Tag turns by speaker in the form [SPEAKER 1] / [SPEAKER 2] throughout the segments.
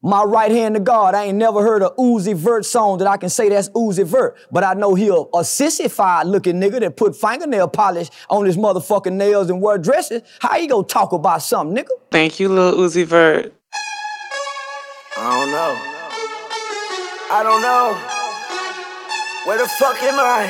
[SPEAKER 1] My right hand to God, I ain't never heard a Uzi Vert song that I can say that's Uzi Vert. But I know he a sissified looking nigga that put fingernail polish on his motherfucking nails and wear dresses. How you gonna talk about something, nigga?
[SPEAKER 2] Thank you, Lil Uzi Vert.
[SPEAKER 3] I don't know. Where the fuck am I?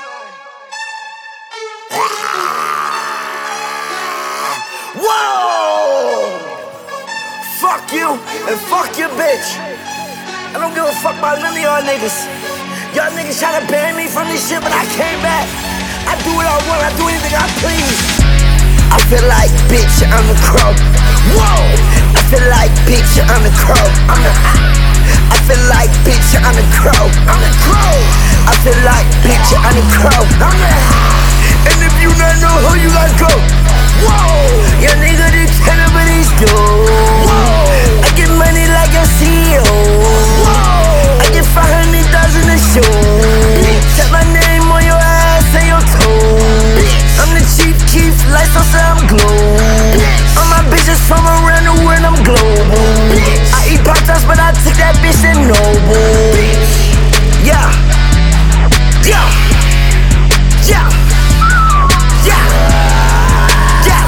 [SPEAKER 3] Whoa! Fuck you and fuck your bitch. I don't give a fuck about none of y'all niggas. Y'all niggas try to ban me from this shit, but I came back. I do what I want, I do anything I please. I feel like bitch, I'm the crow. Whoa! I feel like bitch, I'm the crow. I feel like bitch, I'm the crow. I'm the crow. I feel like bitch, I'm the crow. And if you not know who you gotta go. Whoa! Your nigga did cannabis do. Whoa! I get money like a CEO. Whoa! I get 500,000 a show. Tap my name on your ass and your toe. I'm the chief Keef, lights on so I'm glow. All my bitches from around the world, I'm global. I eat pop-tarts, but I take that bitch to Noble. Yeah. Yeah. Yeah. Yeah. Yeah.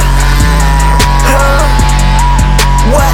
[SPEAKER 3] What?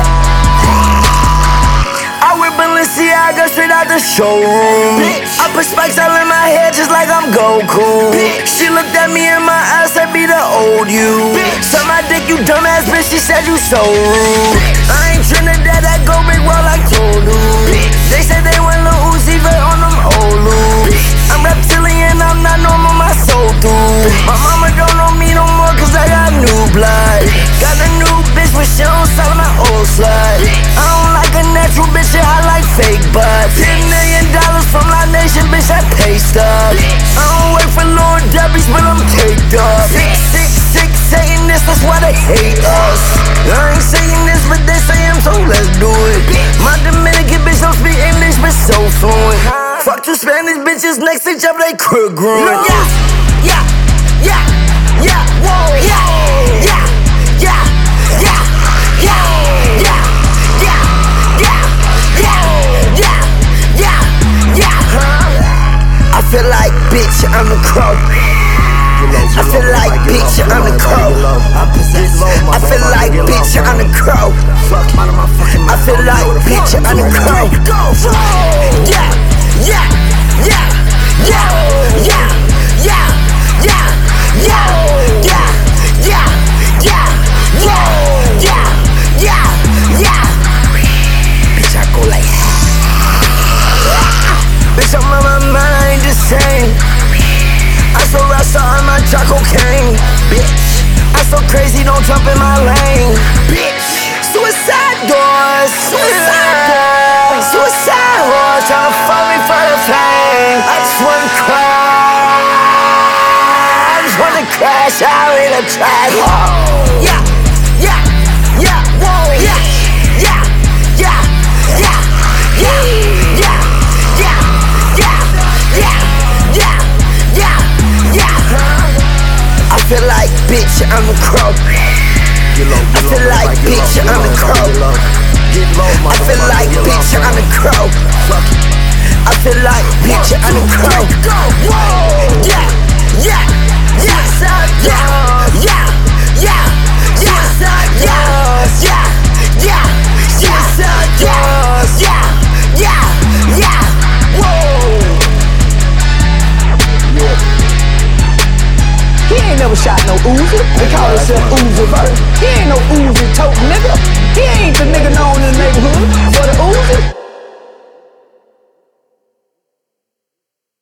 [SPEAKER 3] I wear Balenciaga straight out the showroom. I put spikes all in my head just like I'm Goku. She looked at me in my eyes, said be the old you. Suck my dick, you dumbass bitch, she said you so rude. I ain't Trinidad, I go big well like Tolu. They said they want Lil Uzi Vert on them old loops. I'm reptilian, I'm not normal, my soul through. My mama don't know me no more cause I got new blood. Got a new bitch but she don't sell my old slut. I don't like a natural bitch, I like fake butts. $10 million from La Nation, bitch, I pay stuff. I don't wait for Lord Debbie's, but I'm caked up. 666 saying this, that's why they hate us. I ain't saying this, but they say I'm, so let's do it. My Dominican bitch don't speak English, but so fluent. Fuck two Spanish bitches next to each other, they crook growing. Yeah, yeah, yeah, yeah, whoa, yeah, yeah, yeah, yeah, yeah, yeah, yeah, yeah, yeah, yeah, yeah, yeah. I feel like bitch, I'm the crow. I feel like bitch, I'm the crow. I feel like bitch, I'm the crow. I feel like bitch, I'm the crow. Yeah, yeah, yeah, yeah, yeah, yeah, yeah, yeah, yeah, yeah, yeah, yeah, yeah, yeah. Bitch, I go like bitch, I'm on my mind, I ain't the same. I so rasta on my jack cocaine. Bitch, I so crazy, don't jump in my lane. Bitch, suicide doors. Suicide doors. Suicide horse, tryna fuck me for the fame. I just wanna cry. I just wanna crash out in a trash. Yeah, yeah, yeah, whoa, yeah, yeah, yeah, yeah, yeah, yeah, yeah, yeah, yeah, yeah, yeah, yeah. I feel like bitch, I'm the crow. I feel like bitch, I'm the crow. I feel like bitch, I'm the crow. I feel like bitch, I'm the crow. Yeah, yeah, yeah, yeah, yeah, yeah, yeah, yeah, yeah, yeah, yeah, yeah, yeah. Whoa.
[SPEAKER 1] He ain't never shot no Uzi. They call himself Uzi Vert. He ain't no Uzi tote nigga. He ain't the nigga known in the neighborhood